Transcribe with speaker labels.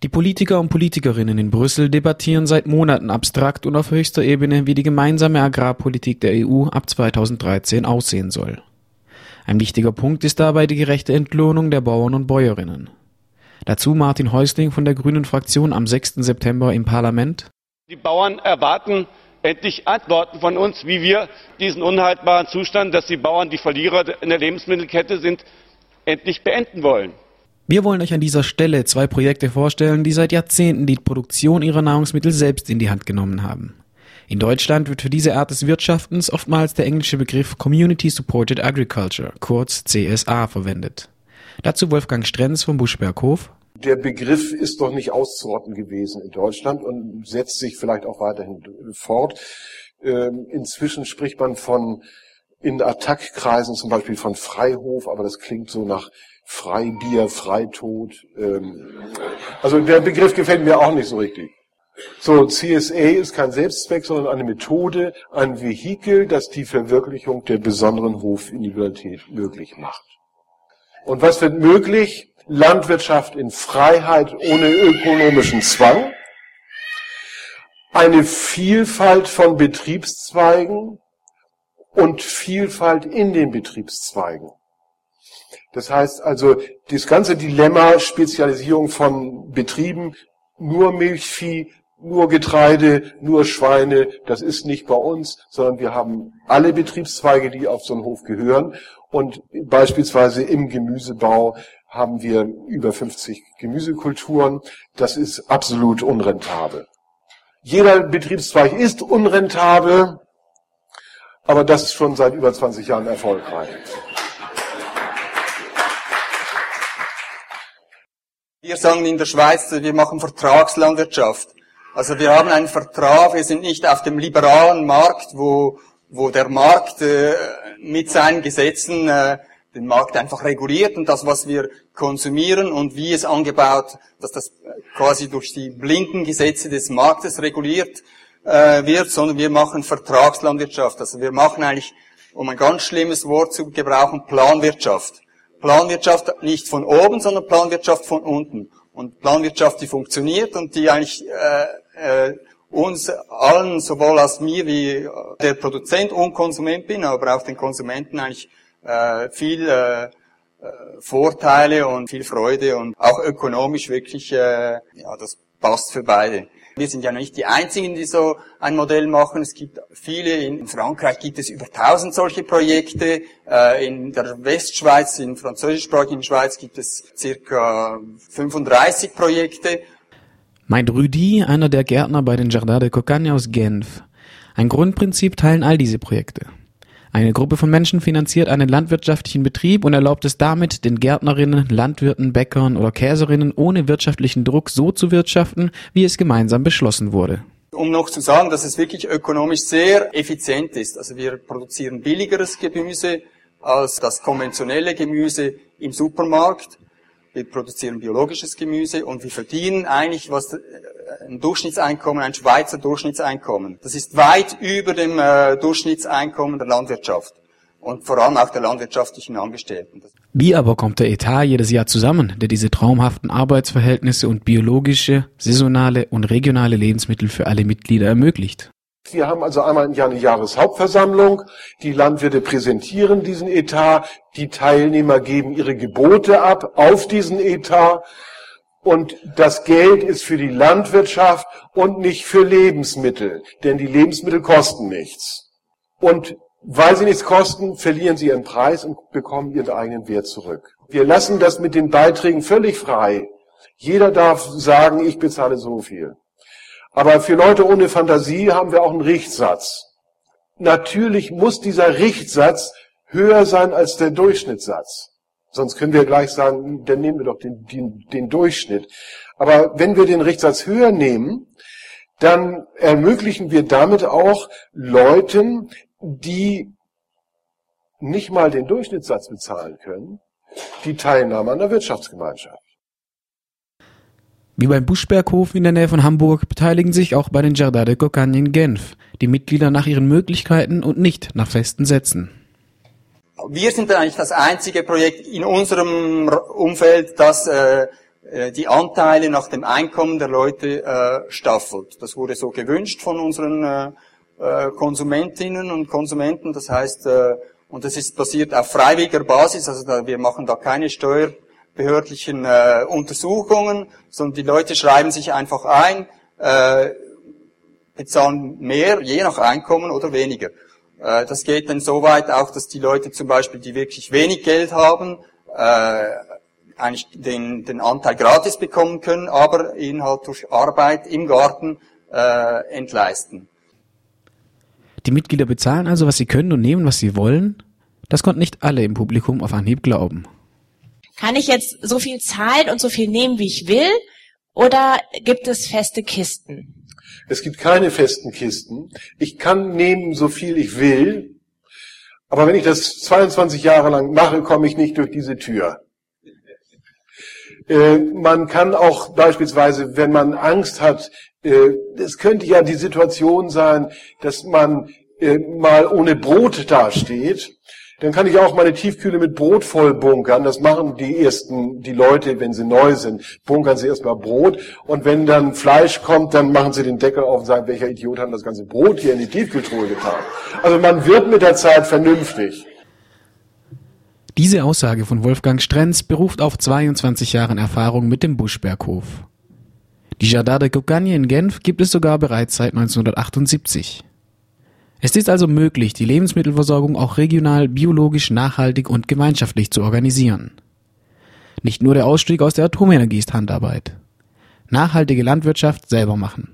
Speaker 1: Die Politiker und Politikerinnen in Brüssel debattieren seit Monaten abstrakt und auf höchster Ebene, wie die gemeinsame Agrarpolitik der EU ab 2013 aussehen soll. Ein wichtiger Punkt ist dabei die gerechte Entlohnung der Bauern und Bäuerinnen. Dazu Martin Häusling von der Grünen Fraktion am 6. September im Parlament.
Speaker 2: Die Bauern erwarten endlich Antworten von uns, wie wir diesen unhaltbaren Zustand, dass die Bauern die Verlierer in der Lebensmittelkette sind, endlich beenden wollen.
Speaker 1: Wir wollen euch an dieser Stelle 2 Projekte vorstellen, die seit Jahrzehnten die Produktion ihrer Nahrungsmittel selbst in die Hand genommen haben. In Deutschland wird für diese Art des Wirtschaftens oftmals der englische Begriff Community Supported Agriculture, kurz CSA, verwendet. Dazu Wolfgang Strenz vom Buschberghof.
Speaker 3: Der Begriff ist doch nicht auszurotten gewesen in Deutschland und setzt sich vielleicht auch weiterhin fort. Inzwischen spricht man in Attac-Kreisen zum Beispiel von Freihof, aber das klingt so nach Freibier, Freitod. Also der Begriff gefällt mir auch nicht so richtig. So, CSA ist kein Selbstzweck, sondern eine Methode, ein Vehikel, das die Verwirklichung der besonderen Hofindividualität möglich macht. Und was wird möglich? Landwirtschaft in Freiheit ohne ökonomischen Zwang, eine Vielfalt von Betriebszweigen und Vielfalt in den Betriebszweigen. Das heißt also, das ganze Dilemma Spezialisierung von Betrieben, nur Milchvieh, nur Getreide, nur Schweine, das ist nicht bei uns, sondern wir haben alle Betriebszweige, die auf so einen Hof gehören. Und beispielsweise im Gemüsebau haben wir über 50 Gemüsekulturen. Das ist absolut unrentabel. Jeder Betriebszweig ist unrentabel, aber das ist schon seit über 20 Jahren erfolgreich.
Speaker 4: Wir sagen in der Schweiz, wir machen Vertragslandwirtschaft. Also wir haben einen Vertrag, wir sind nicht auf dem liberalen Markt, wo der Markt mit seinen Gesetzen den Markt einfach reguliert und das, was wir konsumieren und wie es angebaut, dass das quasi durch die blinden Gesetze des Marktes reguliert wird, sondern wir machen Vertragslandwirtschaft. Also wir machen eigentlich, um ein ganz schlimmes Wort zu gebrauchen, Planwirtschaft. Planwirtschaft nicht von oben, sondern Planwirtschaft von unten. Und Planwirtschaft, die funktioniert und die eigentlich uns allen, sowohl als mir wie der Produzent und Konsument bin, aber auch den Konsumenten eigentlich viel Vorteile und viel Freude und auch ökonomisch wirklich, das passt für beide. Wir sind ja nicht die Einzigen, die so ein Modell machen. Es gibt viele, in Frankreich gibt es über 1000 solche Projekte, in der Westschweiz, in französischsprachigen Schweiz gibt es circa 35 Projekte.
Speaker 1: Meint Rüdi, einer der Gärtner bei den Jardins de Cocagne aus Genf. Ein Grundprinzip teilen all diese Projekte. Eine Gruppe von Menschen finanziert einen landwirtschaftlichen Betrieb und erlaubt es damit, den Gärtnerinnen, Landwirten, Bäckern oder Käserinnen ohne wirtschaftlichen Druck so zu wirtschaften, wie es gemeinsam beschlossen wurde.
Speaker 4: Um noch zu sagen, dass es wirklich ökonomisch sehr effizient ist. Also wir produzieren billigeres Gemüse als das konventionelle Gemüse im Supermarkt. Wir produzieren biologisches Gemüse und wir verdienen eigentlich ein Durchschnittseinkommen, ein Schweizer Durchschnittseinkommen. Das ist weit über dem Durchschnittseinkommen der Landwirtschaft und vor allem auch der landwirtschaftlichen Angestellten.
Speaker 1: Wie aber kommt der Etat jedes Jahr zusammen, der diese traumhaften Arbeitsverhältnisse und biologische, saisonale und regionale Lebensmittel für alle Mitglieder ermöglicht?
Speaker 3: Wir haben also einmal im Jahr eine Jahreshauptversammlung. Die Landwirte präsentieren diesen Etat. Die Teilnehmer geben ihre Gebote ab auf diesen Etat. Und das Geld ist für die Landwirtschaft und nicht für Lebensmittel. Denn die Lebensmittel kosten nichts. Und weil sie nichts kosten, verlieren sie ihren Preis und bekommen ihren eigenen Wert zurück. Wir lassen das mit den Beiträgen völlig frei. Jeder darf sagen, ich bezahle so viel. Aber für Leute ohne Fantasie haben wir auch einen Richtsatz. Natürlich muss dieser Richtsatz höher sein als der Durchschnittssatz. Sonst können wir gleich sagen, dann nehmen wir doch den Durchschnitt. Aber wenn wir den Richtsatz höher nehmen, dann ermöglichen wir damit auch Leuten, die nicht mal den Durchschnittssatz bezahlen können, die Teilnahme an der Wirtschaftsgemeinschaft.
Speaker 1: Wie beim Buschberghof in der Nähe von Hamburg beteiligen sich auch bei den Jardins de Cocagne in Genf die Mitglieder nach ihren Möglichkeiten und nicht nach festen Sätzen.
Speaker 4: Wir sind eigentlich das einzige Projekt in unserem Umfeld, das die Anteile nach dem Einkommen der Leute staffelt. Das wurde so gewünscht von unseren Konsumentinnen und Konsumenten. Das heißt, und das ist basiert auf freiwilliger Basis, also wir machen da keine steuerbehördlichen Untersuchungen, sondern die Leute schreiben sich einfach ein, bezahlen mehr, je nach Einkommen oder weniger. Das geht dann so weit auch, dass die Leute zum Beispiel, die wirklich wenig Geld haben, eigentlich den Anteil gratis bekommen können, aber ihn halt durch Arbeit im Garten entleisten.
Speaker 1: Die Mitglieder bezahlen also, was sie können und nehmen, was sie wollen? Das konnten nicht alle im Publikum auf Anhieb glauben.
Speaker 5: Kann ich jetzt so viel zahlen und so viel nehmen, wie ich will? Oder gibt es feste Kisten?
Speaker 3: Es gibt keine festen Kisten. Ich kann nehmen, so viel ich will. Aber wenn ich das 22 Jahre lang mache, komme ich nicht durch diese Tür. Man kann auch beispielsweise, wenn man Angst hat, es könnte ja die Situation sein, dass man mal ohne Brot dasteht, dann kann ich auch meine Tiefkühle mit Brot voll bunkern. Das machen die Leute, wenn sie neu sind, bunkern sie erstmal Brot. Und wenn dann Fleisch kommt, dann machen sie den Deckel auf und sagen, welcher Idiot hat das ganze Brot hier in die Tiefkühltruhe getan. Also man wird mit der Zeit vernünftig.
Speaker 1: Diese Aussage von Wolfgang Strenz beruft auf 22 Jahren Erfahrung mit dem Buschberghof. Die Jardin de Cocagne in Genf gibt es sogar bereits seit 1978. Es ist also möglich, die Lebensmittelversorgung auch regional, biologisch, nachhaltig und gemeinschaftlich zu organisieren. Nicht nur der Ausstieg aus der Atomenergie ist Handarbeit. Nachhaltige Landwirtschaft selber machen.